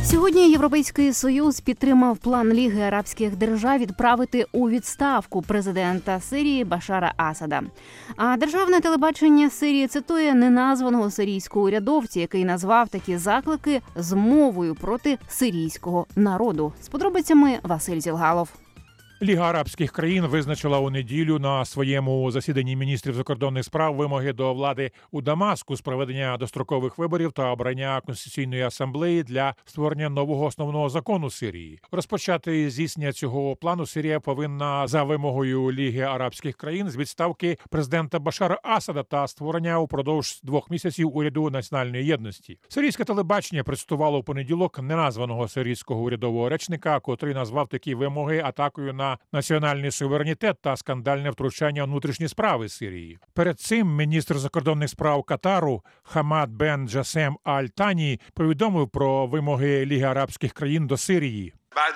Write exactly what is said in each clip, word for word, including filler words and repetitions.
Сьогодні Європейський Союз підтримав план Ліги арабських держав відправити у відставку президента Сирії Башара Асада. А державне телебачення Сирії цитує неназваного сирійського урядовця, який назвав такі заклики змовою проти сирійського народу. З подробицями Василь Зілгалов. Ліга арабських країн визначила у неділю на своєму засіданні міністрів закордонних справ вимоги до влади у Дамаску з проведення дострокових виборів та обрання Конституційної асамблеї для створення нового основного закону Сирії. Розпочати здійснення цього плану Сирія повинна за вимогою Ліги арабських країн з відставки президента Башара Асада та створення упродовж двох місяців уряду національної єдності. Сирійське телебачення представляло у понеділок неназваного сирійського урядового речника, котрий назвав такі вимоги атакою на національний суверенітет та скандальне втручання у внутрішні справи Сирії. Перед цим міністр закордонних справ Катару Хамад бен Джасем Аль-Тані повідомив про вимоги Ліги арабських країн до Сирії.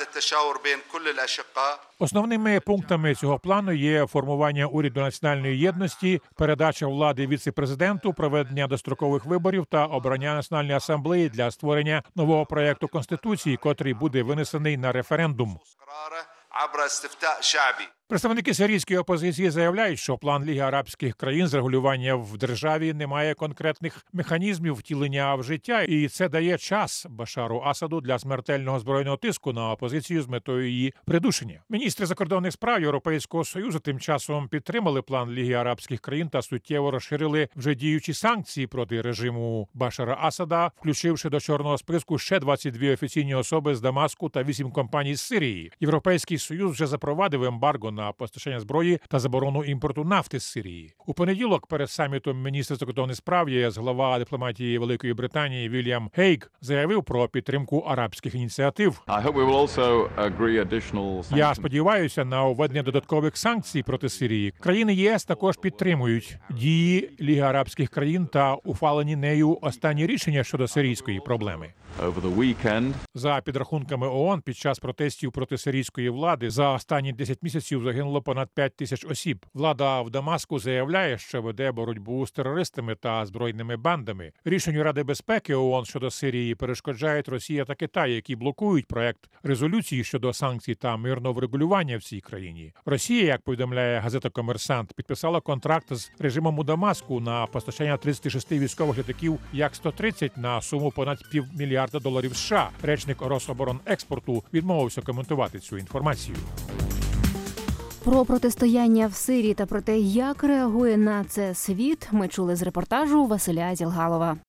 Основними пунктами цього плану є формування уряду національної єдності, передача влади віце-президенту, проведення дострокових виборів та обрання Національної асамблеї для створення нового проєкту Конституції, котрий буде винесений на референдум. Представники сирійської опозиції заявляють, що план Ліги арабських країн з регулювання в державі не має конкретних механізмів втілення в життя, і це дає час Башару Асаду для смертельного збройного тиску на опозицію з метою її придушення. Міністри закордонних справ Європейського Союзу тим часом підтримали план Ліги арабських країн та суттєво розширили вже діючі санкції проти режиму Башара Асада, включивши до чорного списку ще двадцять дві офіційні особи з Дамаску та вісім компаній з Сирії. Європейський Союз вже запровадив ембарго на постачання зброї та заборону імпорту нафти з Сирії. У понеділок перед самітом міністр закордонних справ ЄС глава дипломатії Великої Британії Вільям Гейг заявив про підтримку арабських ініціатив. Я сподіваюся на введення додаткових санкцій проти Сирії. Країни ЄС також підтримують дії Ліги арабських країн та ухвалені нею останні рішення щодо сирійської проблеми. За підрахунками ООН, під час протестів проти сирійської влади за останні десять місяців загинуло понад п'ять тисяч осіб. Влада в Дамаску заявляє, що веде боротьбу з терористами та збройними бандами. Рішенню Ради безпеки ООН щодо Сирії перешкоджають Росія та Китай, які блокують проект резолюції щодо санкцій та мирного врегулювання в цій країні. Росія, як повідомляє газета «Комерсант», підписала контракт з режимом у Дамаску на постачання тридцяти шести військових літаків Як сто тридцять на суму понад півмільярда доларів США. Речник Рособоронекспорту відмовився коментувати цю інформацію. Про протистояння в Сирії та про те, як реагує на це світ, ми чули з репортажу Василя Зілгалова.